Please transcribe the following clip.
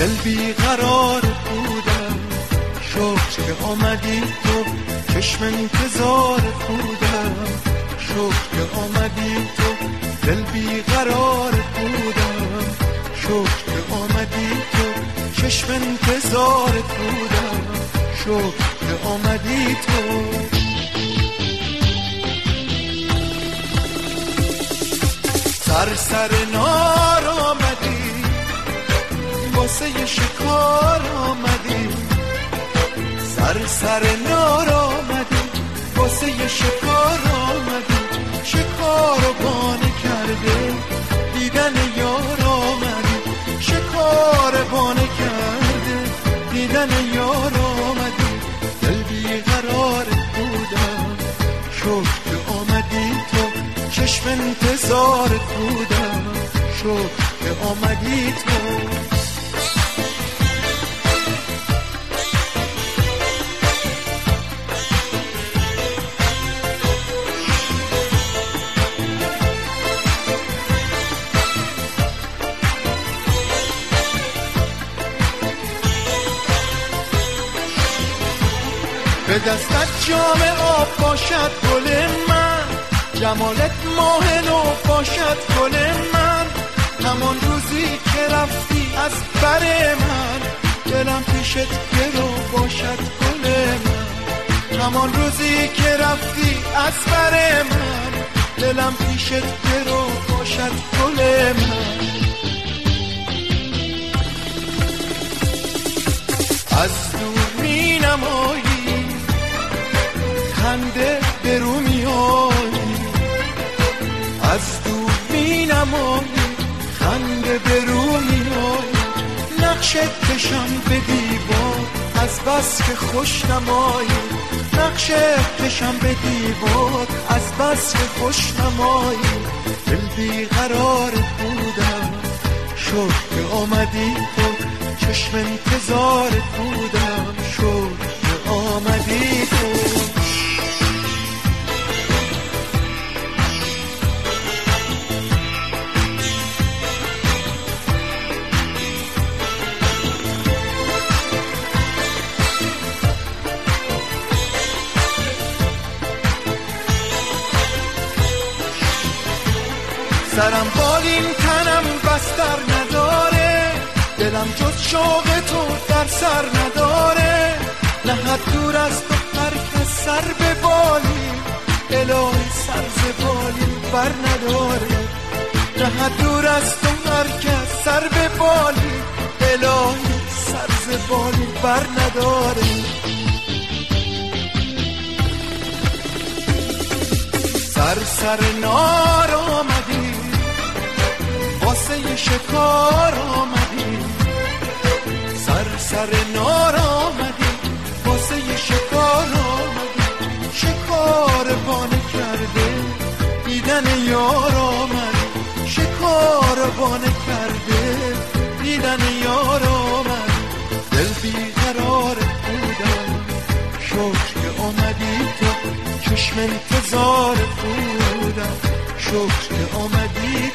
دل بیقرار بودم، شکر که آمدی تو، چشم انتظار بودم، شکر که آمدی تو، دل بیقرار بودم، شکر که آمدی تو، چشم انتظار بودم، شکر که آمدی تو. سر نار آمدی، واسه شکار آمدی، سر نار آمدی، واسه شکار آمدی، شکار رو بانه کرده دیدن یار آمدی، شکار بانه کرده دیدن یار آمدی، دل بیقرار بودم، شکر که آمدی تو، چشم انتظارت بودم، شکر که آمدی تو. به دستت جام آب باشد گل من، جمالت ماه نو باشد گل من، همان روزی که رفتی از بر من، دلم پیشت گرو باشد گل من، همان روزی که رفتی از بر من، دلم پیشت گرو باشد گل من. از دور می نمایی خنده برو میایی، از دور می نمایی خنده برو میایی، نقشت کشم به دیوار از بس که خوش نمایی، نقشت کشم به دیوار از بس که خوش نمایی، دل بیقرار بودم، شکر که آمدی تو، چشم انتظارت بودم، شکر که آمدی تو. سرم بالین تنم بستر نداره، دلم جز شوق تو در سر نداره، نه حد دور از تو هر کس سر به بالی، الهی سر ز بالی بر نداره، نه حد دور از تو هر کس سر به بالی، الهی سر ز بالی بر نداره. سر نار آمدی، واسه شکار آمدی، سر نار آمدی، واسه شکار آمدی، شکار بانه کرده دیدن یار آمدی، شکار بانه کرده دیدن یار آمدی، دل بیقرار بودم، شکر که آمدی تو، چشم انتظار بودم، شکر که آمدی